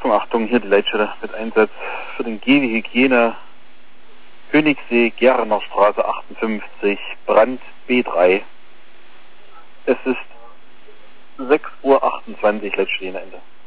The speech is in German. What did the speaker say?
Achtung, Achtung, hier die Leitstelle mit Einsatz für den GW Hygiene Königssee, Gerner Straße 58, Brand B3. Es ist 6:28 Uhr, Leitstelle Ende.